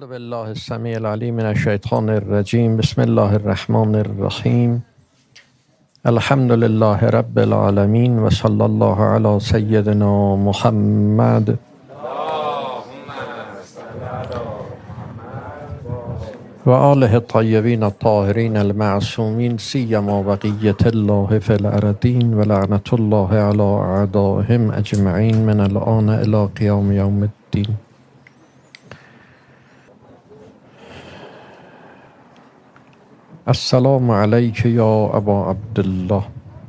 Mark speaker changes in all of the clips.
Speaker 1: أعوذ بالله السميع العليم من الشيطان الرجيم. بسم الله الرحمن الرحيم. الحمد لله رب العالمين وصلى الله على سيدنا محمد وآله الطيبين الطاهرين المعصومين سيما بقية الله في الأرضين ولعنة الله على أعدائهم أجمعين من الآن إلى قيام يوم الدين. السلام عليك يا أبا عبد الله.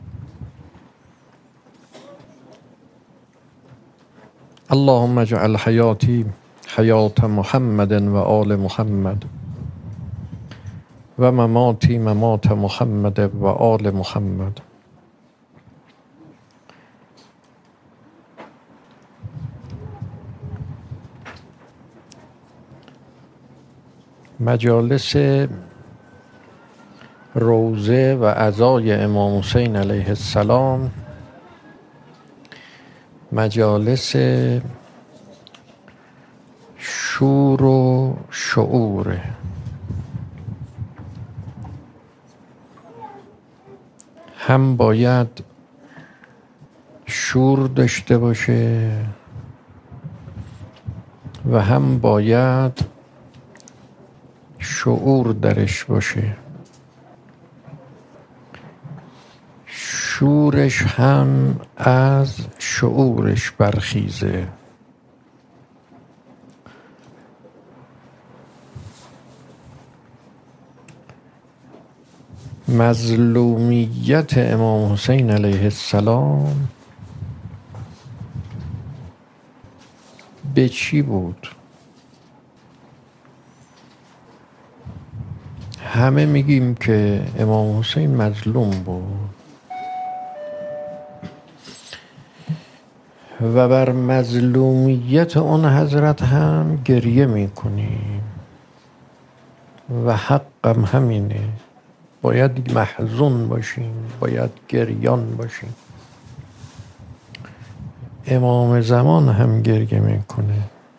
Speaker 1: اللهم اجعل حياتي حياة محمد وآل محمد ومماتي ممات محمد وآل محمد. مجالس روضه و عزای امام حسین علیه السلام مجالس شور و شعوره. هم باید شور داشته باشه و هم باید شعور درش باشه. شورش هم از شعورش برخیزه. مظلومیت امام حسین علیه السلام به چی بود؟ همه میگیم که امام حسین مظلوم بود و بر مظلومیت اون حضرت هم گریه میکنیم و حقم همینه. باید محزون باشیم، باید گریان باشیم. امام زمان هم گریه میکنه.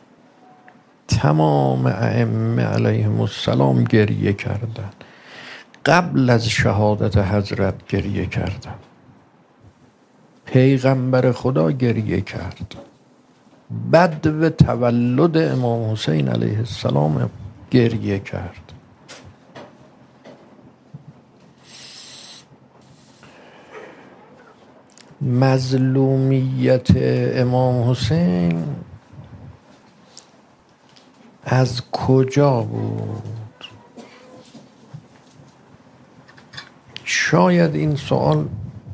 Speaker 1: تمام ائمه علیهم السلام گریه کردن. قبل از شهادت حضرت گریه کردن. پیغمبر خدا گریه کرد. بدو تولد امام حسین علیه السلام گریه کرد. مظلومیت امام حسین از کجا بود؟ شاید این سوال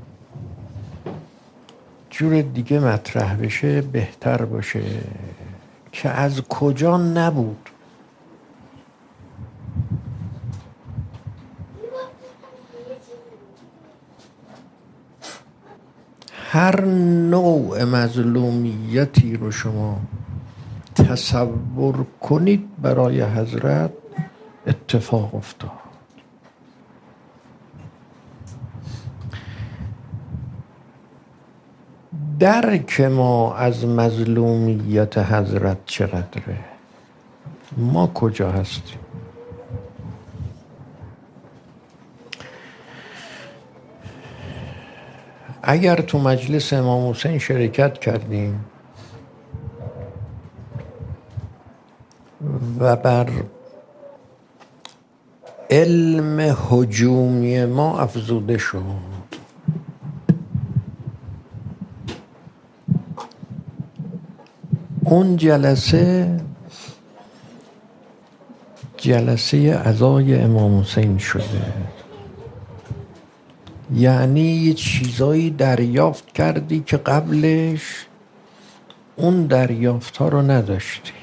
Speaker 1: جور دیگه مطرح بشه بهتر باشه که از کجا نبود. هر نوع مظلومیتی رو شما تصور کنید برای حضرت اتفاق افتاد. درک ما از مظلومیت حضرت چقدره؟ ما کجا هستیم؟ اگر تو مجلس امام حسین شرکت کردیم و بر علم هجومی ما افزوده شد، اون جلسه عزای امام حسین شده. یعنی یه چیزایی دریافت کردی که قبلش اون دریافت ها رو نداشتی.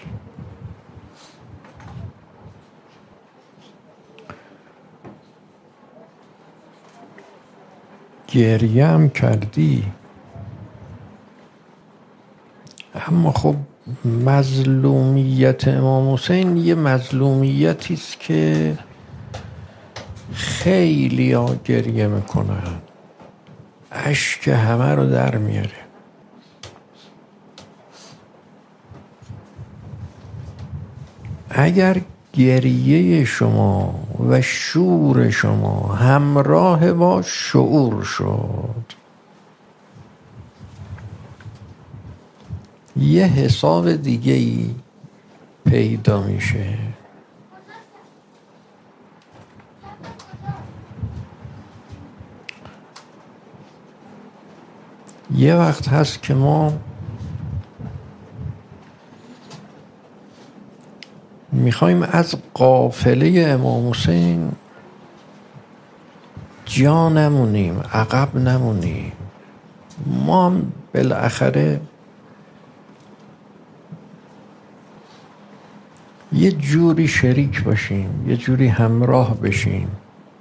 Speaker 1: گریه هم کردی. اما خب مظلومیت امام حسین یه مظلومیتی است که خیلی ها گریه میکنن، اشک همه رو در میاره. اگر گریه شما و شور شما همراه با شعور شد، یه حساب دیگه ای پیدا میشه. یه وقت هست که ما میخوایم از قافله امام حسین جا نمونیم، عقب نمونیم. ما هم بالاخره یه جوری شریک باشیم، یه جوری همراه بشیم.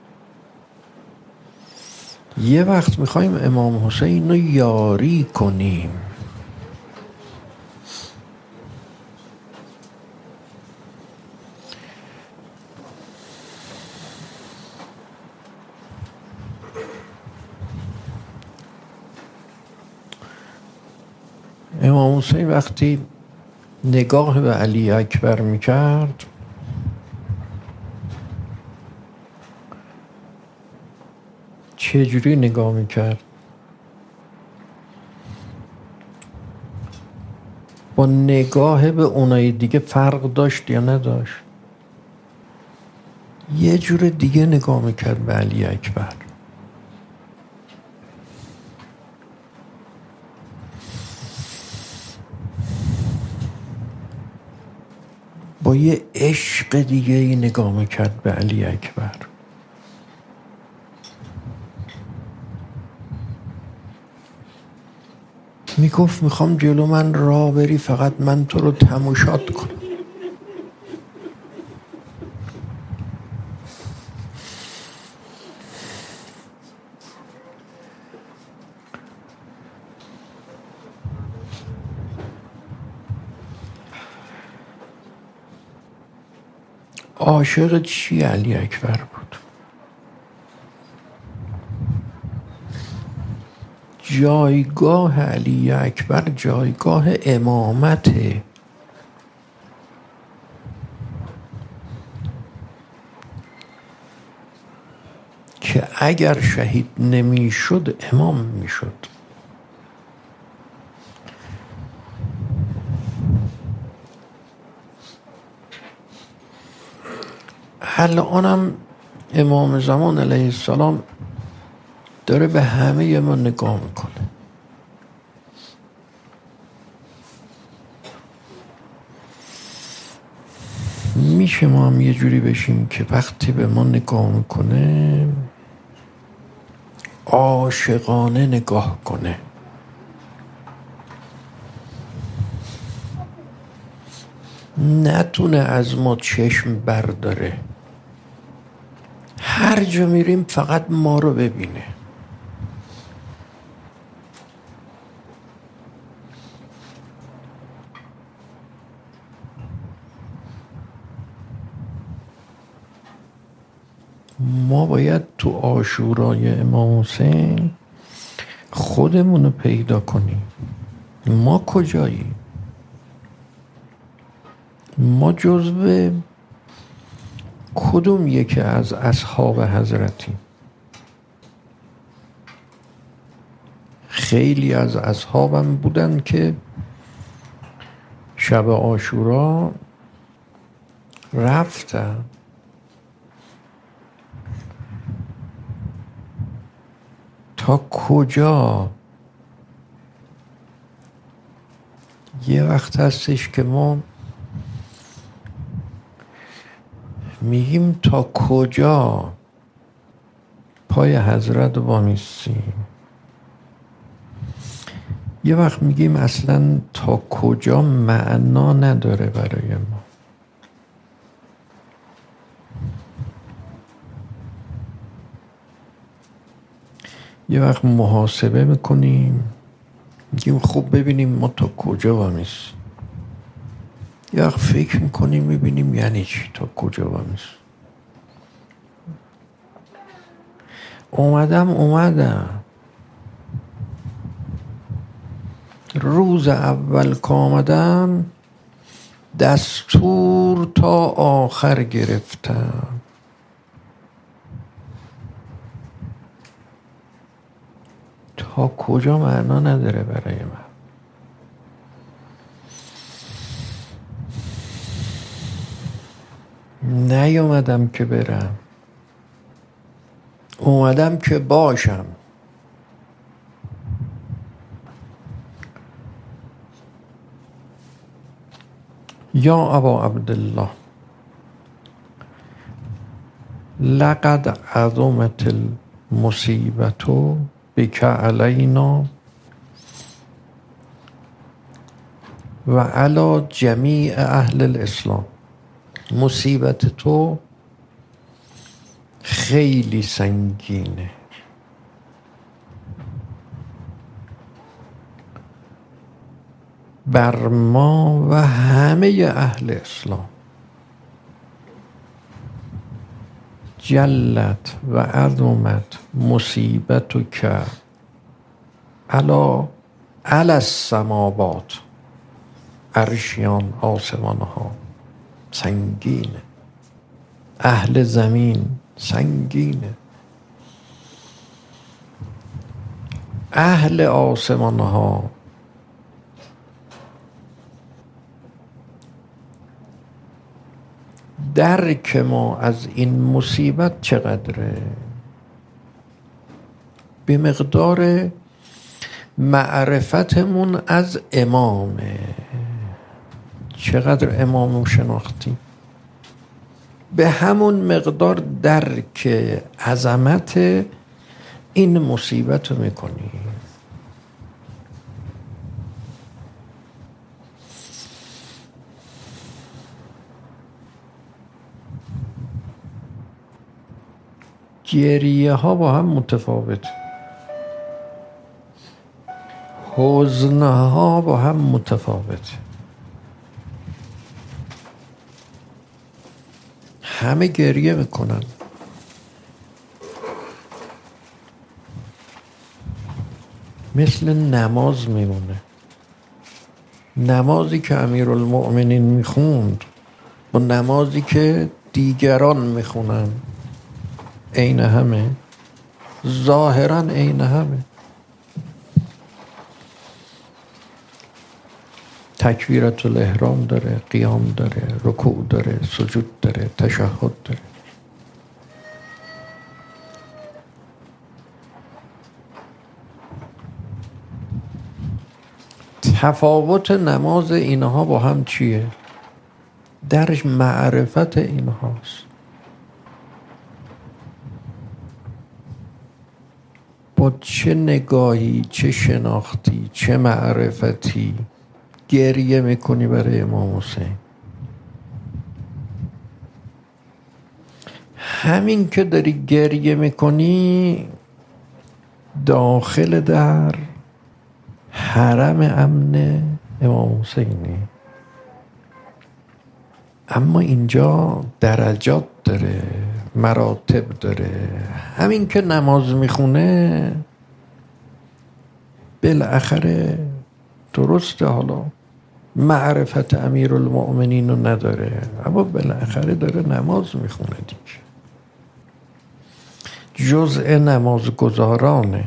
Speaker 1: یه وقت میخوایم امام حسین رو یاری کنیم. امام حسین وقتی نگاه به علی اکبر میکرد، چجوری نگاه میکرد؟ با نگاه به اونای دیگه فرق داشت یا نداشت؟ یه جور دیگه نگاه میکرد به علی اکبر. با یه عشق دیگه ای نگاه میکرد به علی اکبر. میگفت میخوام جلو من راه بری، فقط من تو رو تماشات کنم. عاشق چی علی اکبر بود؟ جایگاه علی اکبر جایگاه امامته. که اگر شهید نمیشد امام میشد. الانم امام زمان علیه السلام داره به همه ما نگاه میکنه. میشه ما هم یه جوری بشیم که وقتی به ما نگاه میکنه عاشقانه نگاه کنه. نتونه از ما چشم برداره. هر جا میریم فقط ما رو ببینه. ما باید تو عاشورای امام حسین خودمون رو پیدا کنیم. ما کجاییم؟ ما جزو کدوم یکی از اصحاب حضرتیم؟ خیلی از اصحابم بودن که شب عاشورا رفتن تا کجا؟ یه وقت هستش که ما میگیم تا کجا پای حضرت وامیستیم. یه وقت میگیم اصلا تا کجا معنا نداره برای ما. یه وقت محاسبه میکنیم، میگیم خب ببینیم ما تا کجا وامیستیم. یه وقت فکر میکنیم میبینیم یعنی چی تا کجا وامیستیم. اومدم روز اول که آمدم دستور تا آخر گرفتم. تا کجا معنا نداره برای من. نیومدم که برم، اومدم که باشم. یا ابا عبدالله لقد عظمت المصیبت بک علینا و علی جمیع اهل الاسلام. مصیبت تو خیلی سنگینه بر ما و همه اهل اسلام. جلت و عظمت مصیبتک علی السماوات. عرشیان آسمان ها سنگینه، اهل زمین سنگینه، اهل آسمان ها درک ما از این مصیبت چقدره؟ به مقدار معرفتمون از امامه. چقدر امامو شناختی؟ به همون مقدار درک عظمت این مصیبت رو میکنی. گریه ها با هم متفاوت، حزن ها با هم متفاوت. همه گریه میکنن، مثل نماز میمونه. نمازی که امیرالمؤمنین میخوند با نمازی که دیگران میخونن عین همه، ظاهرا عین همه. تکبیرت الاحرام داره، قیام داره، رکوع داره، سجود داره، تشهد داره. تفاوت نماز اینها با هم چیه؟ درش معرفت اینهاست. با چه نگاهی، چه شناختی، چه معرفتی گریه میکنی برای امام حسین. همین که داری گریه میکنی داخل در حرم امن امام حسینی. اما اینجا درجات داره، مراتب داره. همین که نماز میخونه بالاخره درسته، حالا معرفت امیرالمؤمنین رو نداره، اما بالاخره داره نماز میخونه دیگه، جزء نمازگزارانه.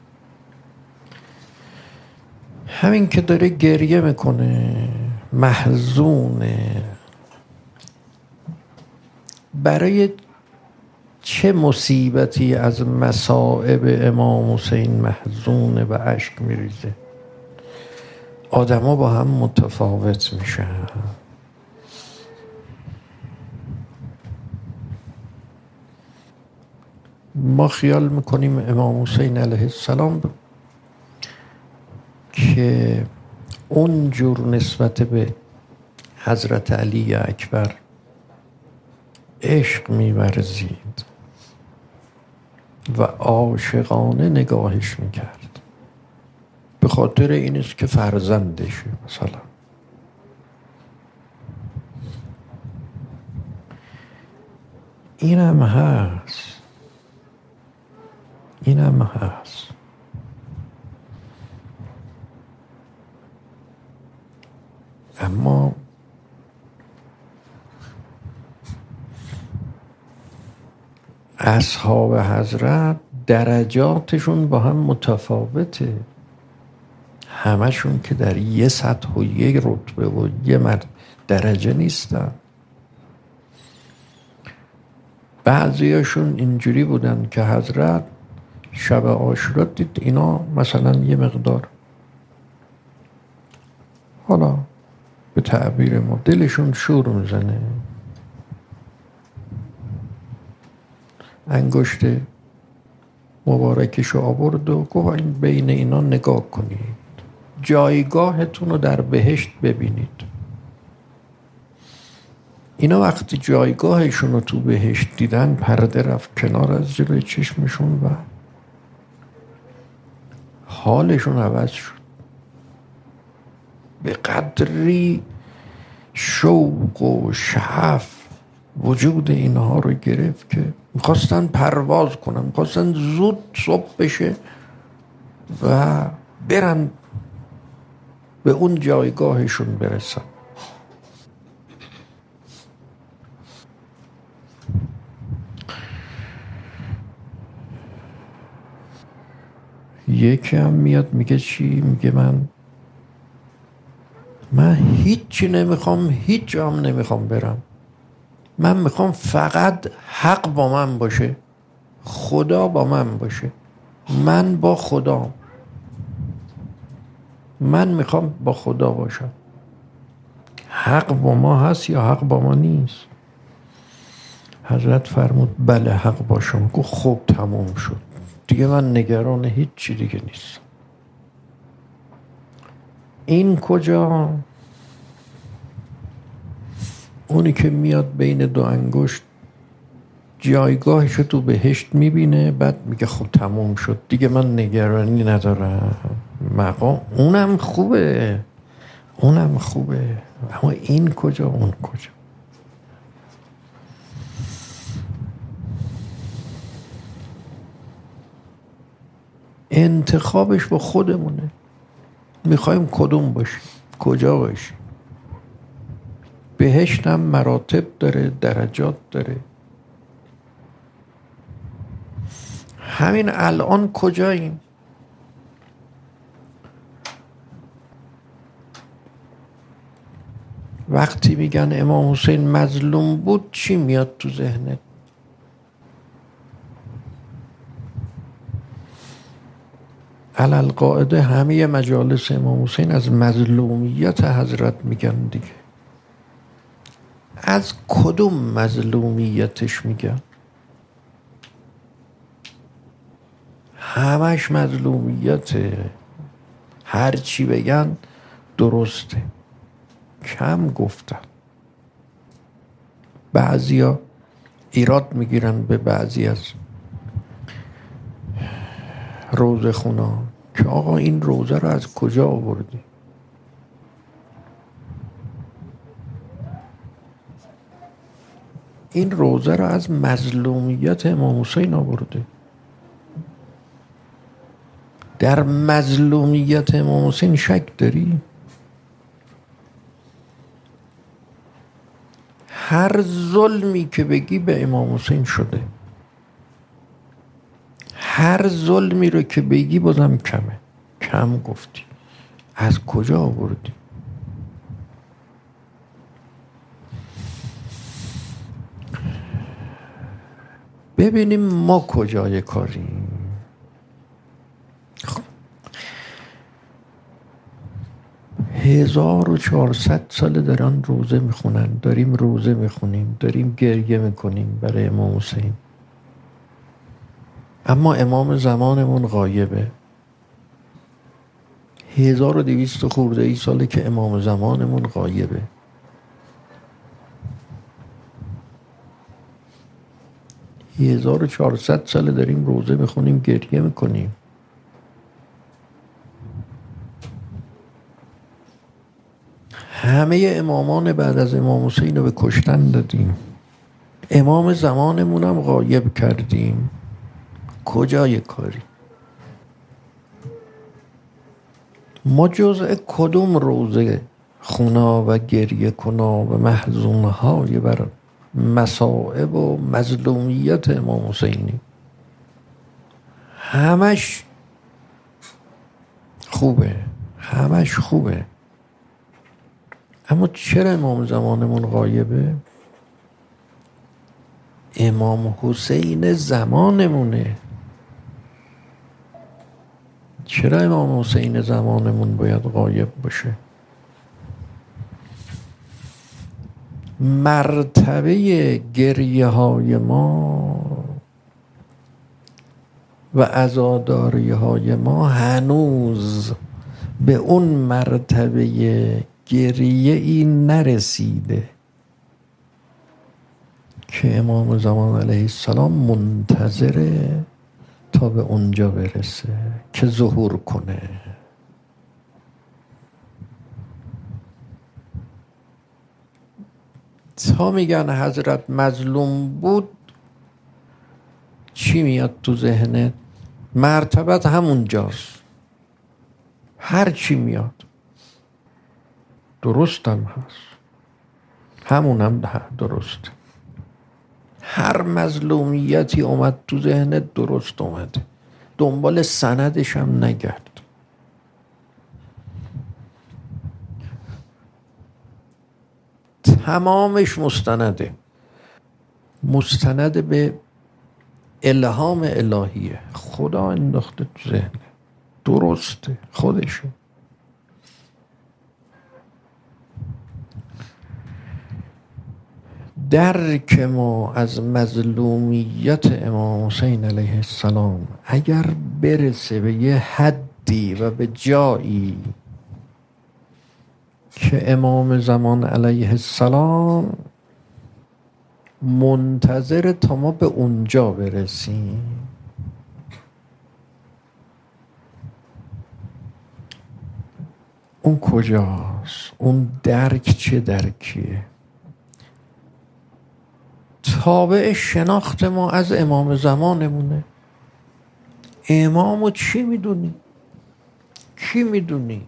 Speaker 1: همین که داره گریه میکنه محزونه. برای چه مصیبتی از مصائب امام حسین محزونه و اشک میریزه؟ آدما با هم متفاوت میشن. ما خیال میکنیم امام حسین علیه السلام که اونجور نسبت به حضرت علی اکبر عشق می‌ورزید و عاشقانه نگاهش میکرد، به خاطر این است که فرزندشه. مثلا اینم هست، اینم هست. اما اصحاب حضرت درجاتشون با هم متفاوته، همشون که در یه سطح و یه رتبه و یه درجه نیستن. بعضیاشون اینجوری بودن که حضرت شب عاشورا دید اینا مثلا یه مقدار، حالا به تعبیر ما دلشون شور میزنه، انگشت مبارکشو آورد و گفت این بین اینا نگاه کنید، جایگاهتون رو در بهشت ببینید. اینا وقتی جایگاهشون رو تو بهشت دیدن پرده رفت کنار از جلوی چشمشون و حالشون عوض شد. به قدری شوق و شعف وجود اینها رو گرفت که میخواستن پرواز کنن، میخواستن زود صبح بشه و برن به اون جایگاهشون برسن. یکی هم میاد میگه چی؟ میگه من هیچی نمیخوام، هیچ جا هم نمیخوام برم، من میخوام فقط حق با من باشه، خدا با من باشه، من با خدا، من میخوام با خدا باشم. حق با ما هست یا حق با ما نیست؟ حضرت فرمود بله حق با شما. گفت خب تموم شد دیگه، من نگران هیچ چی دیگه نیست. این کجا؟ اونی که میاد بین دو انگشت جایگاهش تو بهشت میبینه، بعد میگه خب تموم شد دیگه، من نگرانی ندارم. مقام اونم خوبه، اونم خوبه، اما این کجا اون کجا؟ انتخابش با خودمونه، میخوایم کدوم باشیم، کجا باشیم. بهشت هم مراتب داره، درجات داره. همین الان کجاییم؟ وقتی میگن امام حسین مظلوم بود چی میاد تو ذهنت؟ علالقاعده همه مجالس امام حسین از مظلومیت حضرت میگن دیگه. از کدوم مظلومیتش میگن؟ همش مظلومیته، هر چی بگن درسته، کم گفتن. بعضیا ایراد میگیرن به بعضی از روزه خونا که آقا این روزه رو از کجا آوردی؟ این روزه رو از مظلومیت امام حسین آورده. در مظلومیت امام حسین شک داری؟ هر ظلمی که بگی به امام حسین شده، هر ظلمی رو که بگی بازم کمه، کم گفتی. از کجا آوردی؟ ببینیم ما کجای کاریم. 1400 ساله دارن روزه میخونن، داریم روزه میخونیم، داریم گریه میکنیم برای امام حسین، اما امام زمانمون غایبه. 1200 خورده ای ساله که امام زمانمون غایبه. ی 1400 ساله داریم روزه میخونیم، گریه میکنیم. همه امامان بعد از امام حسین رو به کشتن دادیم، امام زمانمون هم غایب کردیم. کجای کاری؟ ما جزء کدوم روزه خونا و گریه کنا و محزونهای بر مصائب و مظلومیت امام حسینی همش خوبه، همش خوبه. اما چرا امام زمانمون غایبه؟ امام حسین زمانمونه. چرا امام حسین زمانمون باید غایب باشه؟ مرتبه گریه های ما و عزاداری های ما هنوز به اون مرتبه گریه ای نرسیده که امام زمان علیه السلام منتظره تا به اونجا برسه که ظهور کنه. تا میگن حضرت مظلوم بود، چی میاد تو ذهنت؟ مرتبت همونجاست. هر چی میاد درست هم هست، همون هم درست. هر مظلومیتی اومد تو ذهنت درست اومده، دنبال سندش هم نگرد. تمامش مستنده، مستند به الهام الهیه، خدا انداخته تو ذهنه، درسته، خودشه. درک ما از مظلومیت امام حسین علیه السلام اگر برسه به یه حدی و به جایی که امام زمان علیه السلام منتظر تا ما به اونجا برسیم، اون کجاست؟ اون درک چه درکیه؟ تابع شناخت ما از امام زمانمونه. امامو چی میدونی؟ کی میدونی؟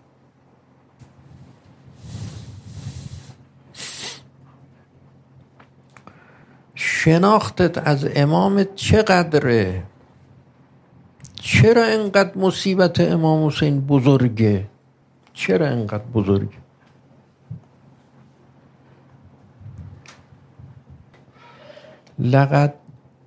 Speaker 1: شناختت از امامت چقدره؟ چرا اینقدر مصیبت امام حسین بزرگه؟ چرا اینقدر بزرگه؟ لقد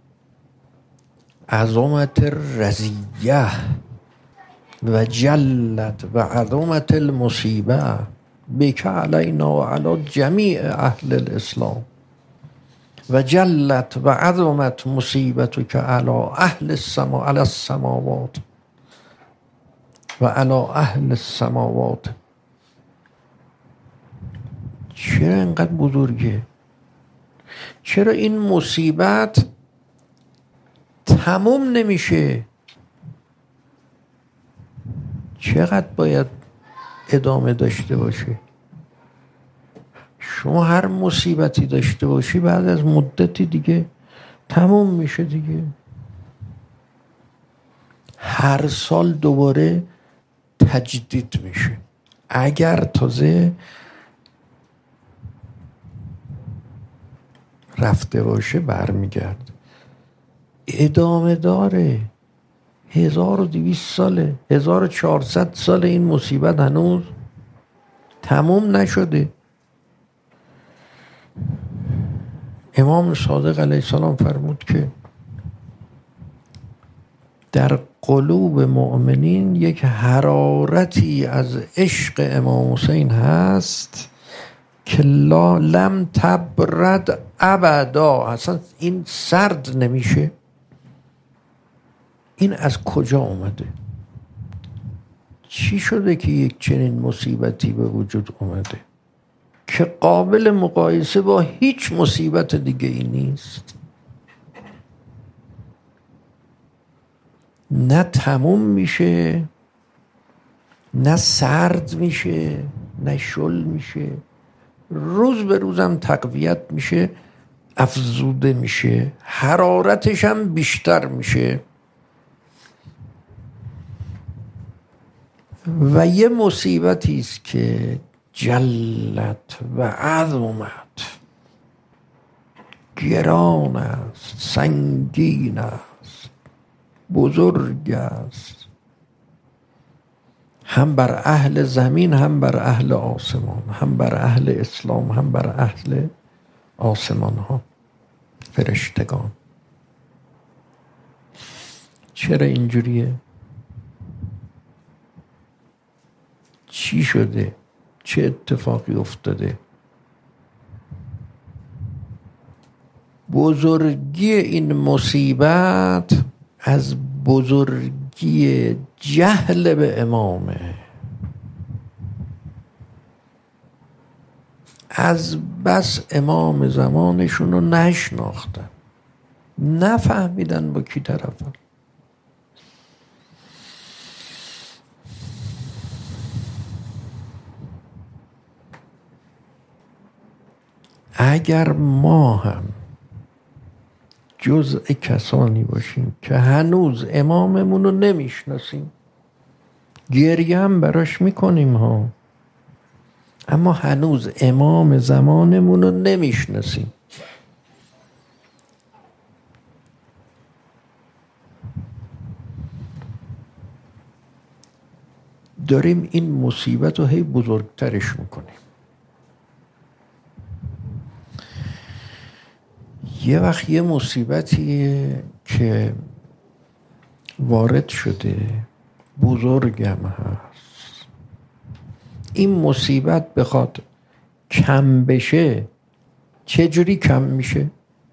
Speaker 1: عظمت الرزیه و جلت و عظمت المصیبه بک علینا و علی جمیع اهل الاسلام و جلت و عظمت مصیبتک علی اهل السما علی السماوات و علی اهل السماوات. چرا اینقدر بزرگه؟ چرا این مصیبت تموم نمیشه؟ چقدر باید ادامه داشته باشه؟ شما هر مصیبتی داشته باشی بعد از مدتی دیگه تموم میشه دیگه. هر سال دوباره تجدید میشه، اگر تازه رفته باشه برمیگرد. ادامه داره. 1200 ساله، 1400 سال این مصیبت هنوز تموم نشده. امام صادق علیه السلام فرمود که در قلوب مؤمنین یک حرارتی از عشق امام حسین هست که لم تبرد ابدا، اصلا این سرد نمیشه. این از کجا اومده؟ چی شده که یک چنین مصیبتی به وجود اومده که قابل مقایسه با هیچ مصیبت دیگه ای نیست؟ نه تموم میشه، نه سرد میشه، نه شل میشه، روز به روزم تقویت میشه، افزوده میشه، حرارتش هم بیشتر میشه. و یه مصیبتی است که جلت و عظمت گران است، سنگین است، بزرگ است، هم بر اهل زمین، هم بر اهل آسمان، هم بر اهل اسلام، هم بر اهل آسمان ها، فرشتگان. چرا اینجوریه؟ چی شده؟ چه اتفاقی افتاده؟ بزرگی این مصیبت از بزرگی جهل به امامه، از بس امام زمانشون رو نشناختن، نفهمیدن با کی طرفن. اگر ما هم جزء کسانی باشیم که هنوز اماممون رو نمیشناسیم، گریه هم براش میکنیم ها، اما هنوز امام زمانمون رو نمیشناسیم، داریم این مصیبت رو هی بزرگترش میکنیم. یه وقت یه مصیبتی که وارد شده بزرگم هست، این مصیبت بخواد کم بشه، چجوری کم میشه؟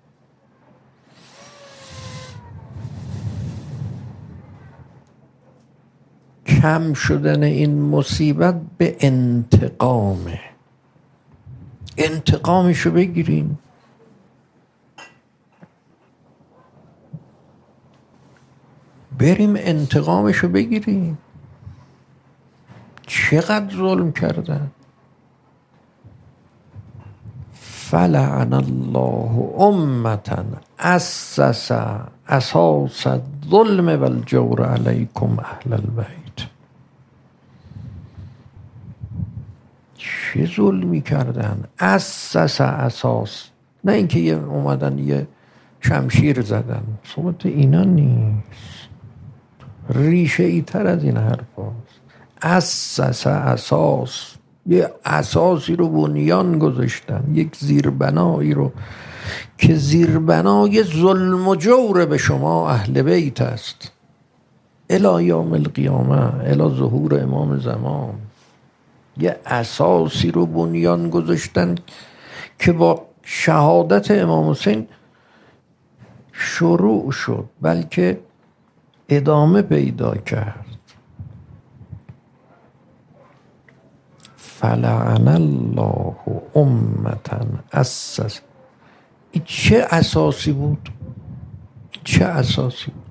Speaker 1: کم شدن این مصیبت به انتقامه. انتقامشو بگیریم. بریم انتقامشو بگیریم. چقدر ظلم کردن. فلعن الله امة اسس اساس الظلم والجور علیکم اهل البیت. چه ظلمی کردن؟ اسس اساس، نه اینکه یه اومدن یه شمشیر زدن. صحبت اینا نیست، ریشه ای تر از این حرف هاست. اسس اساس، یه اساسی رو بنیان گذاشتن، یک زیربنایی رو که زیربنای ظلم و جور به شما اهل بیت است الی یوم القیامه، الی ظهور امام زمان. یه اساسی رو بنیان گذاشتن که با شهادت امام حسین شروع شد، بلکه ادامه پیدا کرد. فلعن الله امة اسس. این چه اساسی بود؟ چه اساسی بود؟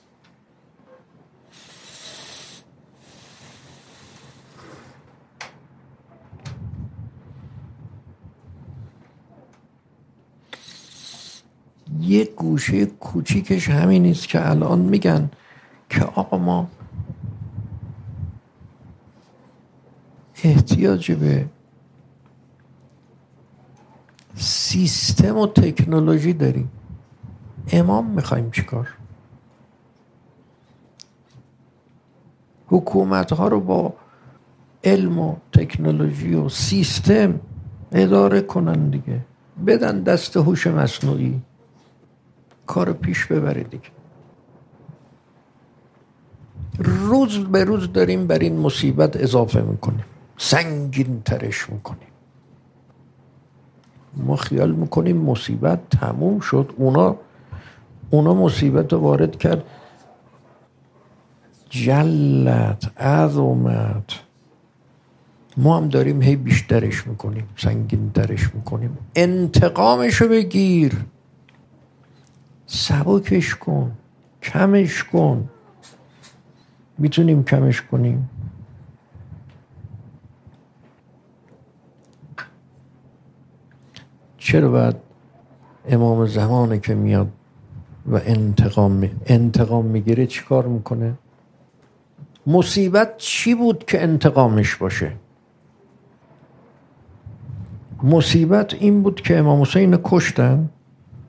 Speaker 1: یه گوشه کوچیکش همین نیست که الان میگن که آقا ما احتیاج به سیستم و تکنولوژی داریم. امام میخوایم چیکار؟ حکومت ها رو با علم و تکنولوژی و سیستم اداره کنن دیگه، بدن دست هوش مصنوعی، کار پیش ببره دیگه. روز به روز داریم بر این مصیبت اضافه میکنیم، سنگین ترش میکنیم. ما خیال میکنیم مصیبت تموم شد. اونا مصیبت رو وارد کرد، جلت عظمت، ما هم داریم هی بیشترش میکنیم، سنگین ترش میکنیم. انتقامشو بگیر، سبکش کن، کمش کن. میتونیم کمش کنیم. چرا باید امام زمانه که میاد و انتقام میگیره چی کار میکنه؟ مصیبت چی بود که انتقامش باشه؟ مصیبت این بود که امام حسین کشتن.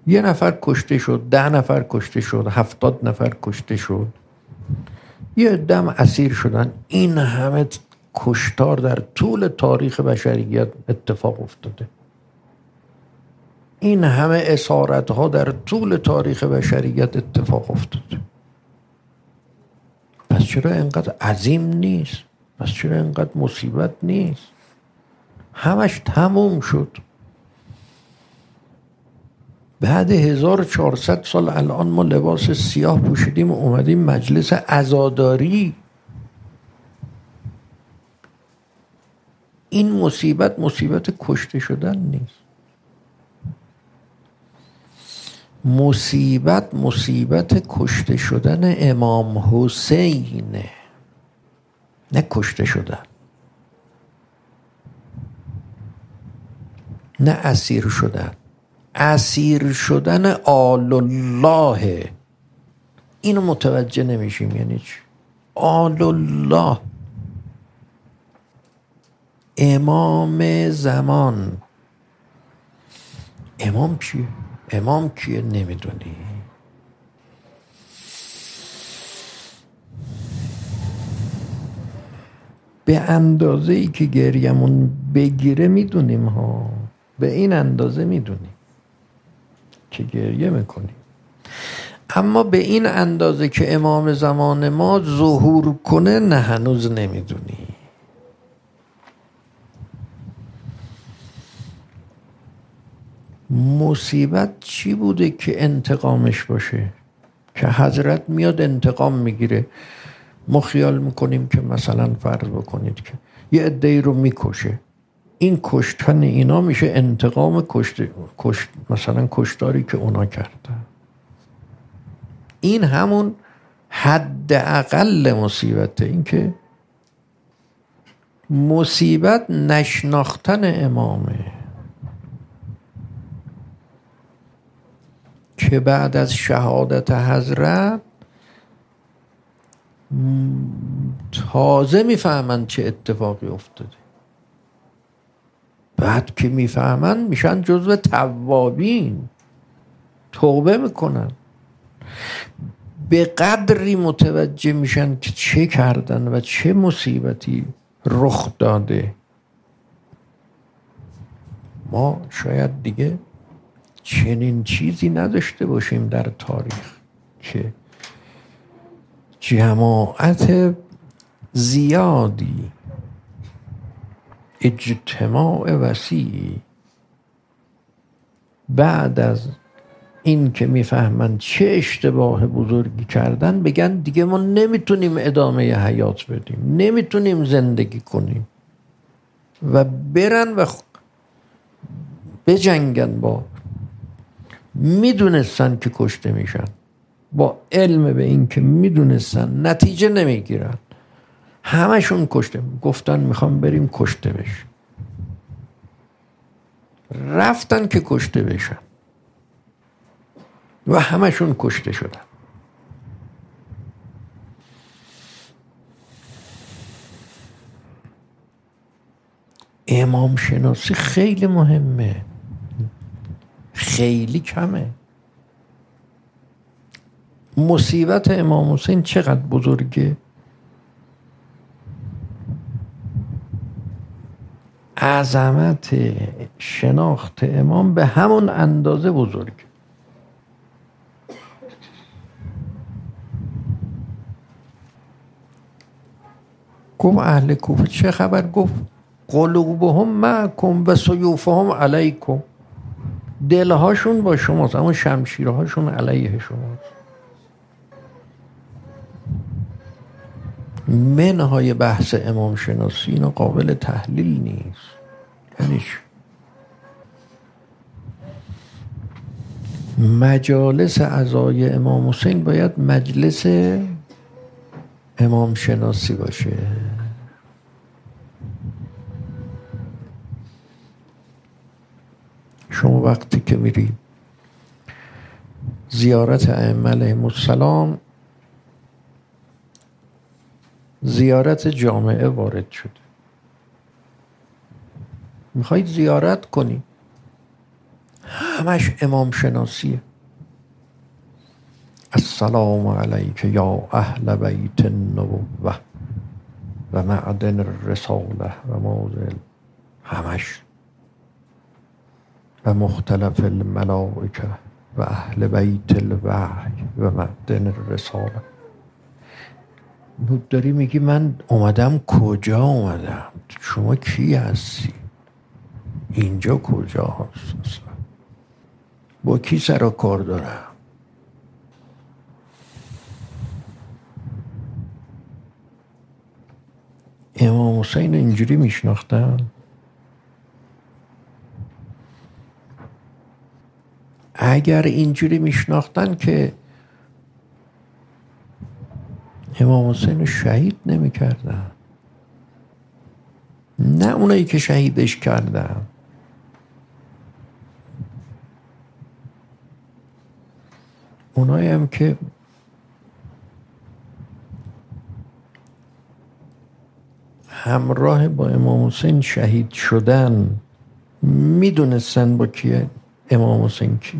Speaker 1: 1 نفر کشته شد، 10 نفر کشته شد، 70 نفر کشته شد، یه عده هم اسیر شدن. این همه کشتار در طول تاریخ بشریت اتفاق افتاده، این همه اسارت ها در طول تاریخ بشریت اتفاق افتاده. پس چرا اینقدر عظیم نیست؟ پس چرا اینقدر مصیبت نیست؟ همش تموم شد. بعد 1400 سال الان ما لباس سیاه پوشیدیم و اومدیم مجلس عزاداری. این مصیبت کشته شدن نیست، مصیبت کشته شدن امام حسینه، نه کشته شدن، نه اسیر شدن. اسیر شدن آل الله، اینو متوجه نمیشیم. یعنی چی؟ آل الله، امام زمان. امام چیه؟ امام کیه نمیدونی؟ به اندازه ای که گریمون بگیره میدونیم ها، به این اندازه میدونیم که گریه میکنیم، اما به این اندازه که امام زمان ما ظهور کنه نه، هنوز نمیدونی. مصیبت چی بوده که انتقامش باشه؟ که حضرت میاد انتقام میگیره. ما خیال میکنیم که مثلا فرض بکنید که یه عده‌ای رو میکشه، این کشتن اینا میشه انتقام مثلا کشتاری که اونا کردن. این همون حداقل مصیبته. این که مصیبت نشناختن امامه که بعد از شهادت حضرت تازه میفهمن چه اتفاقی افتاده. بعد که میفهمن میشن جزو توابین، توبه میکنن، به قدری متوجه میشن که چه کردن و چه مصیبتی رخ داده. ما شاید دیگه چنین چیزی نداشته باشیم در تاریخ که جماعت زیادی، اجتماع وسیعی بعد از این که میفهمن چه اشتباه بزرگی کردن بگن دیگه ما نمیتونیم ادامه حیات بدیم، نمیتونیم زندگی کنیم و برن و بجنگن. با میدونستن که کشته میشن، با علم به این که میدونستن نتیجه نمیگیرن، همشون کشته. گفتن میخوام بریم کشته بشیم، رفتن که کشته بشن و همشون کشته شدن. امام شناسی خیلی مهمه، خیلی کمه. مصیبت امام حسین چقدر بزرگه، عظمت شناخت امام به همون اندازه بزرگه. گفت اهل کوفه چه خبر؟ گفت قلوبهم معکم و سیوفهم علیکم، دلهاشون با شماست اما شمشیرهاشون علیه شماست. منهای بحث امام شناسی اینو قابل تحلیل نیست. یعنی مجالس عزای امام حسین باید مجلس امام شناسی باشه. شما وقتی که میری زیارت ائمه علیهم السلام، زیارت جامعه وارد شده، میخواید زیارت کنی، همش امام شناسیه. السلام علیک یا اهل بیت النبوة و معدن الرساله و موضع همش و مختلف الملائکه و اهل بیت الوحی و معدن الرساله. داری میگی من اومدم کجا اومدم؟ شما کی هستی؟ اینجا کجا هست اصلا؟ با کی سر و کار دارم؟ امام حسین اینجوری میشناختن؟ اگر اینجوری میشناختن که امام حسین رو شهید نمی کردن، نه اونایی که شهیدش کردن. اونایی هم که همراه با امام حسین شهید شدن میدونستن با کیه امام حسین کیه.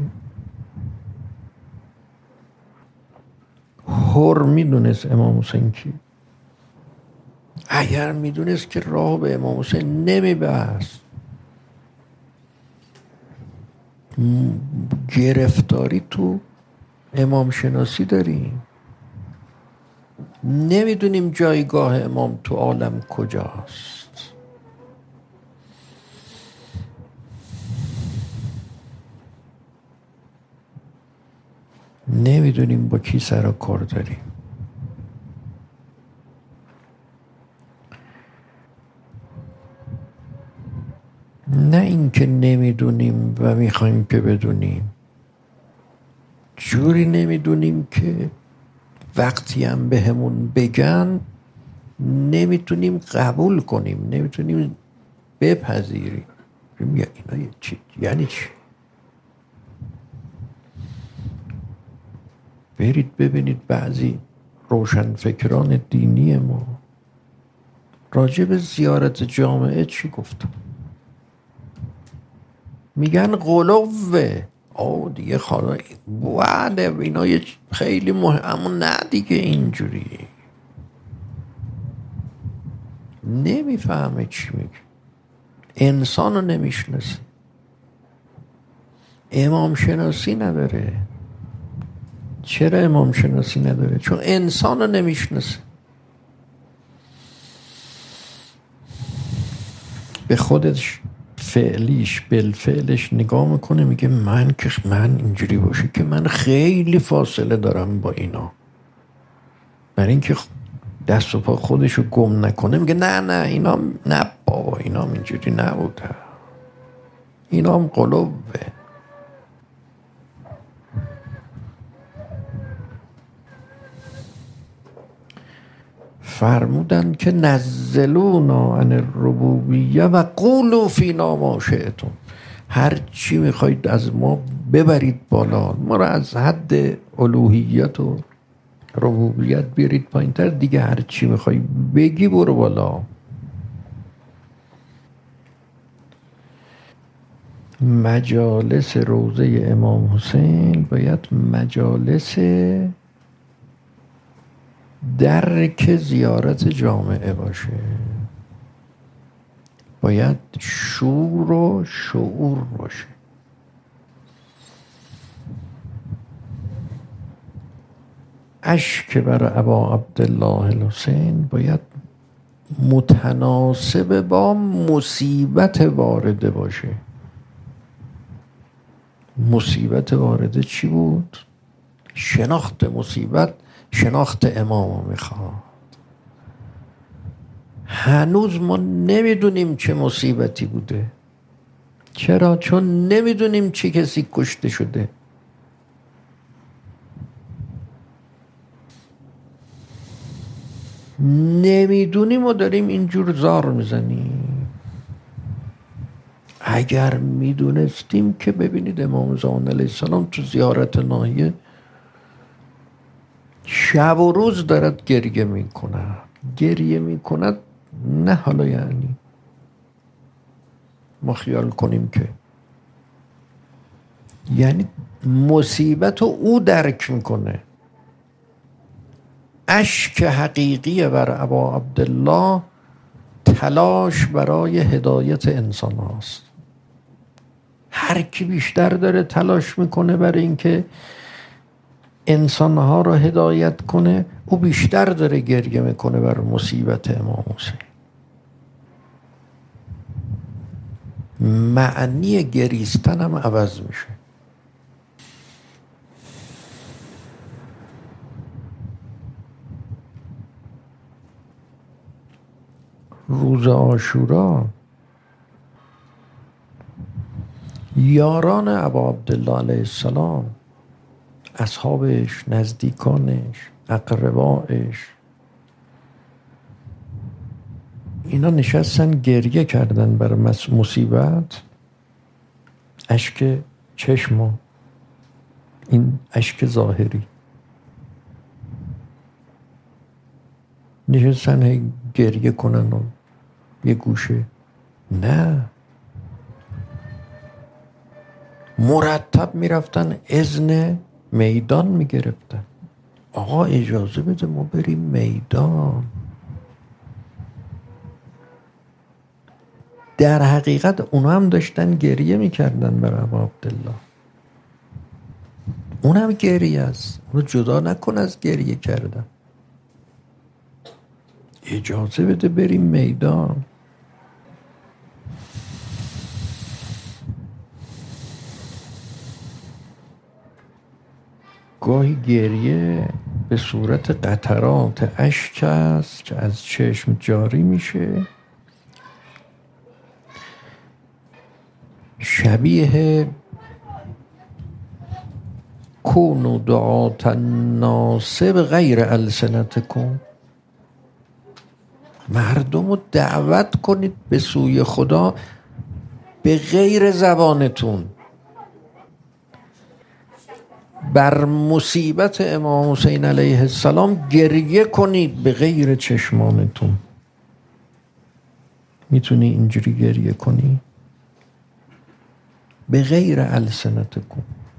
Speaker 1: هر میدونست امام حسین کیه. اگر میدونست که راه به امام حسین نمیبست. گرفتاری تو امام شناسی داریم، نمیدونیم جایگاه امام تو عالم کجاست. نمیدونیم با کی سر و کار داریم. نه اینکه نمیدونیم و میخوایم که بدونیم، جوری نمیدونیم که وقتی هم به همون بگن نمیتونیم قبول کنیم، نمیتونیم بپذیریم. اینا چی؟ یعنی چی؟ برید ببینید بعضی روشنفکران دینی ما راجع به زیارت جامعه چی گفتن. میگن غلوه. دیگه خدا بله اینا خیلی مهم، اما نه دیگه اینجوری. نمیفهمه چی میگه، انسان رو نمیشناسه، امام شناسی نداره. چرا امام شناسی نداره؟ چون انسان رو نمیشناسه. به خودش فعلیش بالفعلش نگاه میکنه، میگه من اینجوری باشه که من خیلی فاصله دارم با اینا. برای اینکه دست و پا خودشو گم نکنه میگه نه اینا نه بابا، اینا اینجوری نبوده، اینا هم قلوبه. فرمودن که نزلونا عن الربوبیه و قولوا فینا ما شئتم. هر چی میخواید از ما ببرید بالا، ما را از حد الوهیت و ربوبیت بیارید پایین‌تر، دیگه هر چی میخوای بگی برو بالا. مجالس روضه امام حسین باید مجالس درک زیارت جامعه باشه، باید شور و شعور باشه. اشک بر ابا عبدالله الحسین باید متناسب با مصیبت وارده باشه. مصیبت وارده چی بود؟ شناخت مصیبت شناخت امام میخواد. هنوز ما نمیدونیم چه مصیبتی بوده. چرا؟ چون نمیدونیم چه کسی کشته شده. نمیدونیم و داریم اینجور زار میزنیم. اگر میدونستیم که ببینید امام زمان علیه السلام تو زیارت ناحیه شب و روز دارد گریه میکند. نه حالا یعنی ما خیال کنیم که یعنی مصیبت رو او درک میکنه. اشک حقیقی بر ابا عبدالله تلاش برای هدایت انسان هاست. هر کی بیشتر داره تلاش میکنه برای اینکه انسان ها رو هدایت کنه، او بیشتر داره گریه میکنه بر مصیبت امام حسین. معنی گریستن هم عوض میشه. روز عاشورا یاران ابا عبدالله علیه السلام، اصحابش، نزدیکانش، اقربایش، اینا نشستن گریه کردن برای مصیبت. اشک چشم، این اشک ظاهری، نشستن گریه کنن و یه گوشه. نه، مرتب میرفتن اذن میدان میگرفتن. آقا اجازه بده ما بریم میدان. در حقیقت اونا هم داشتن گریه میکردن برای ابا عبدالله. اون هم گریه است، اونو جدا نکن از گریه کردن. اجازه بده بریم میدان. گاهی گریه به صورت قطرات اشک است که از چشم جاری میشه، شبیه کونوا دعاة الناس بغیر السنتکم، مردم رو دعوت کنید به سوی خدا به غیر زبانتون. بر مصیبت امام حسین علیه السلام گریه کنید به غیر چشمانتون. میتونی اینجوری گریه کنی؟ به غیر السنتکم،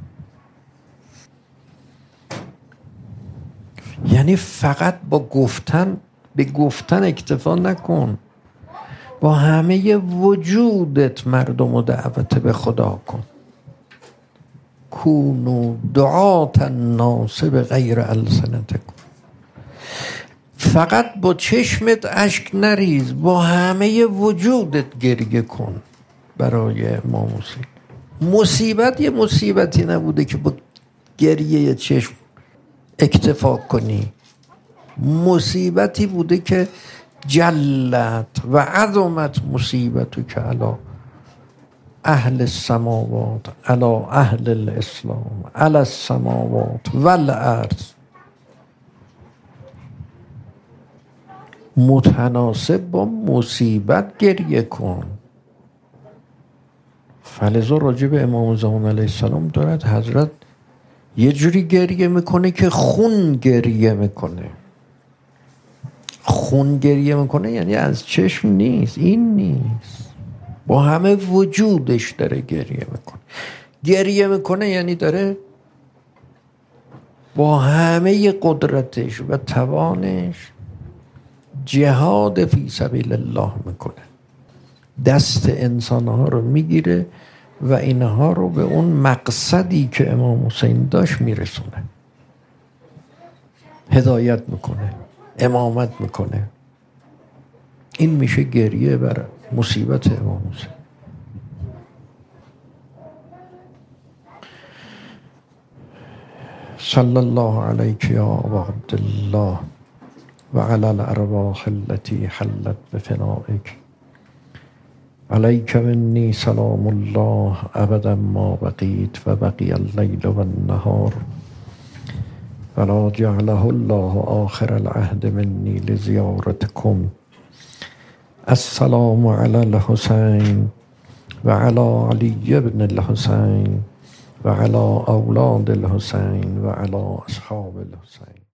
Speaker 1: یعنی فقط به گفتن اکتفا نکن، با همه وجودت مردم رو دعوت به خدا کن. کونوا دعاة الناس بغیر السنتکم. فقط با چشمت اشک نریز، با همه وجودت گریه کن برای امام حسین. مصیبت یه مصیبتی نبوده که با گریه چشم اکتفا کنی. مصیبتی بوده که جلت و عظمت مصیبت که علی اهل السماوات، علی اهل الاسلام، علی السماوات والارض. متناسب با مصیبت گریه کن. فلذا راجع به امام زمان علیه السلام دارد حضرت یه جوری گریه میکنه که خون گریه میکنه. خون گریه میکنه یعنی از چشم نیست، این نیست، با همه وجودش داره گریه میکنه. گریه میکنه یعنی داره با همه قدرتش و توانش جهاد فی سبیل الله میکنه. دست انسانها رو میگیره و اینها رو به اون مقصدی که امام حسین داشت میرسونه. هدایت میکنه، امامت میکنه. این میشه گریه بر مصیبت امام حسین. صلی الله علیک یا ابا عبدالله و علی الارواح التي حلت بفنائک. علیک منی سلام الله ابدا ما بقیت و بقی اللیل و النهار ولا جعله الله آخر العهد منی لزیارتکم. السلام علی الحسین و علی علی بن الحسین و علی اولاد الحسین و علی اصحاب الحسین.